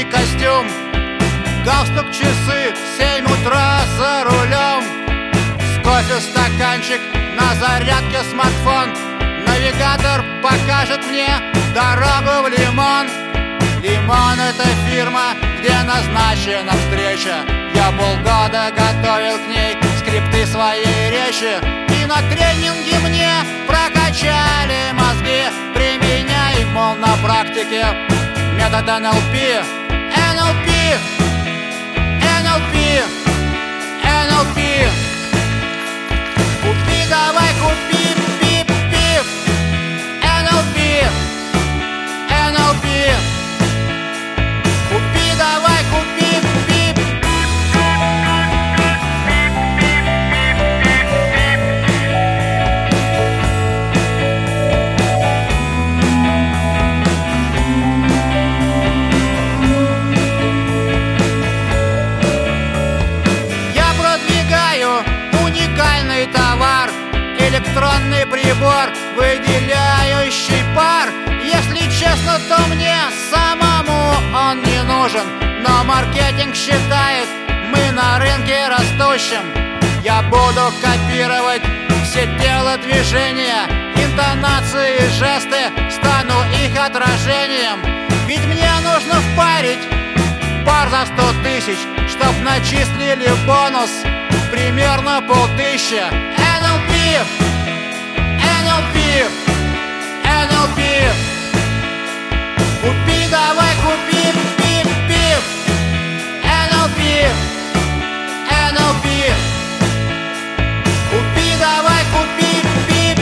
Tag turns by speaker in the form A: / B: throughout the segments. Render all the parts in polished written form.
A: синий костюм, галстук, часы, 7 утра за рулем. С кофе стаканчик, на зарядке смартфон. Навигатор покажет мне дорогу в Лимон. Лимон — это фирма, где назначена встреча. Я полгода готовил к ней скрипты своей речи, и на тренинге мне прокачали мозги. Применяй, мол, на практике метод НЛП. НЛП, НЛП, НЛП. Купи, давай, купи, пип-пип. НЛП, НЛП. Купи, давай, купи, пип. Я продвигаю уникальный товар, электронный прибор, выделяющий пар. Если честно, то мне самому он не нужен, но маркетинг считает, мы на рынке растущим. Я буду копировать все телодвижения, интонации, жесты, стану их отражением. Ведь мне нужно впарить пар за 100 тысяч, чтоб начислили бонус примерно 5000. НЛП, НЛП, НЛП. Купи, давай, купи, пип-пип. НЛП, НЛП. Купи, давай, купи, пип.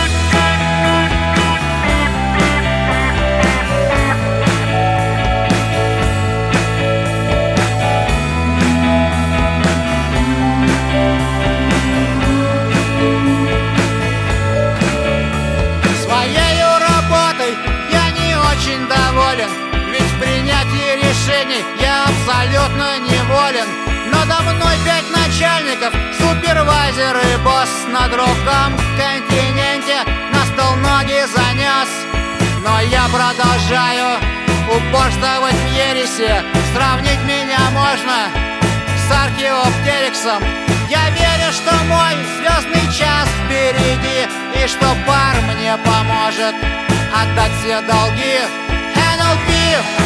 A: Своею работой я не очень доволен, ведь в принятии решений я абсолютно неволен. Надо мной 5 начальников, супервайзер и босс. На другом континенте на стол ноги занес. Но я продолжаю упорствовать в ереси. Сравнить меня можно с археоптериксом. Я верю, что мой звездный час впереди, и что пар мне поможет отдать все долги. НЛП.